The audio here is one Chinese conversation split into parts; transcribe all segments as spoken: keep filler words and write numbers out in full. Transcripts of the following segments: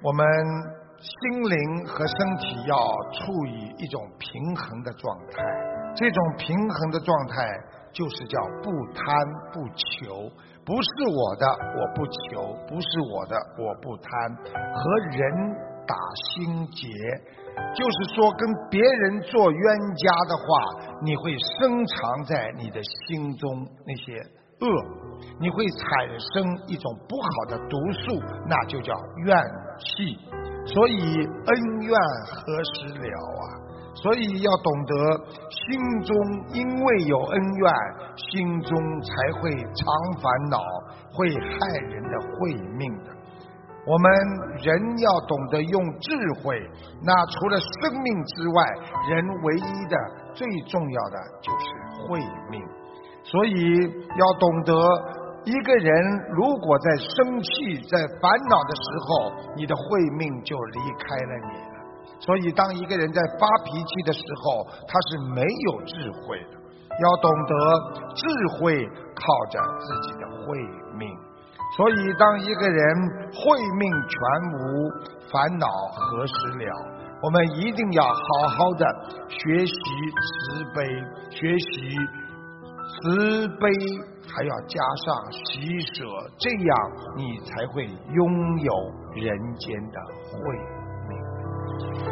我们心灵和身体要处于一种平衡的状态，这种平衡的状态就是叫不贪不求，不是我的我不求，不是我的我不贪，和人打心结，就是说跟别人做冤家的话，你会深藏在你的心中那些恶，你会产生一种不好的毒素，那就叫怨气。所以恩怨何时了啊？所以要懂得心中因为有恩怨，心中才会常烦恼，会害人的会命的。我们人要懂得用智慧，那除了生命之外，人唯一的最重要的就是慧命。所以要懂得一个人如果在生气在烦恼的时候，你的慧命就离开了你了。所以当一个人在发脾气的时候，他是没有智慧的。要懂得智慧靠着自己的慧命。所以当一个人慧命全无，烦恼何时了？我们一定要好好的学习慈悲，学习慈悲，还要加上喜舍，这样你才会拥有人间的慧命。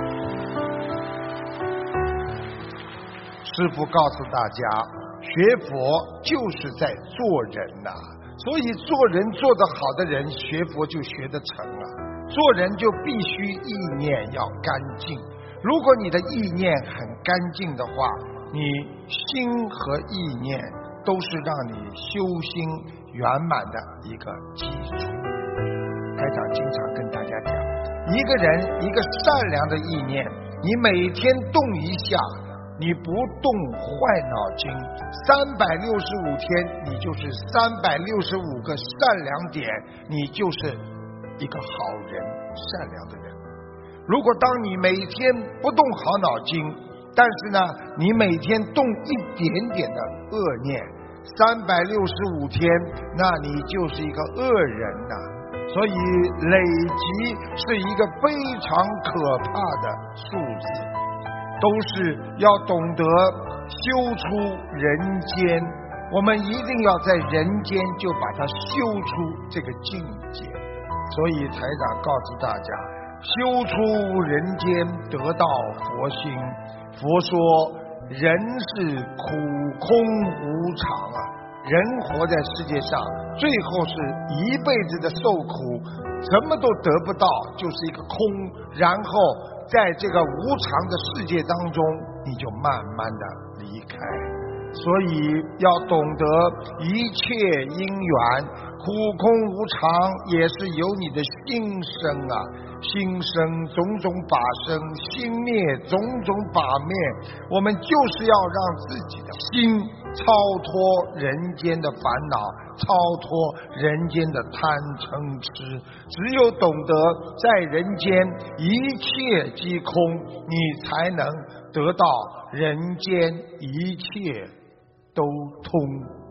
师父告诉大家，学佛就是在做人呐、啊，所以做人做得好的人，学佛就学得成了。做人就必须意念要干净，如果你的意念很干净的话，你心和意念都是让你修心圆满的一个基础。台长经常跟大家讲，一个人一个善良的意念，你每天动一下，你不动坏脑筋，三百六十五天你就是三百六十五个善良点，你就是一个好人，善良的人。如果当你每天不动好脑筋，但是呢你每天动一点点的恶念，三百六十五天，那你就是一个恶人呐、啊。所以累积是一个非常可怕的数字，都是要懂得修出人间，我们一定要在人间就把它修出这个境界。所以台长告诉大家，修出人间得到佛心。佛说人是苦空无常啊，人活在世界上最后是一辈子的受苦，什么都得不到，就是一个空，然后在这个无常的世界当中你就慢慢的离开。所以要懂得一切因缘苦空无常，也是由你的心生啊，心生种种法生，心灭种种法灭。我们就是要让自己的心超脱人间的烦恼，超脱人间的贪嗔痴。只有懂得在人间一切即空，你才能得到人间一切都通。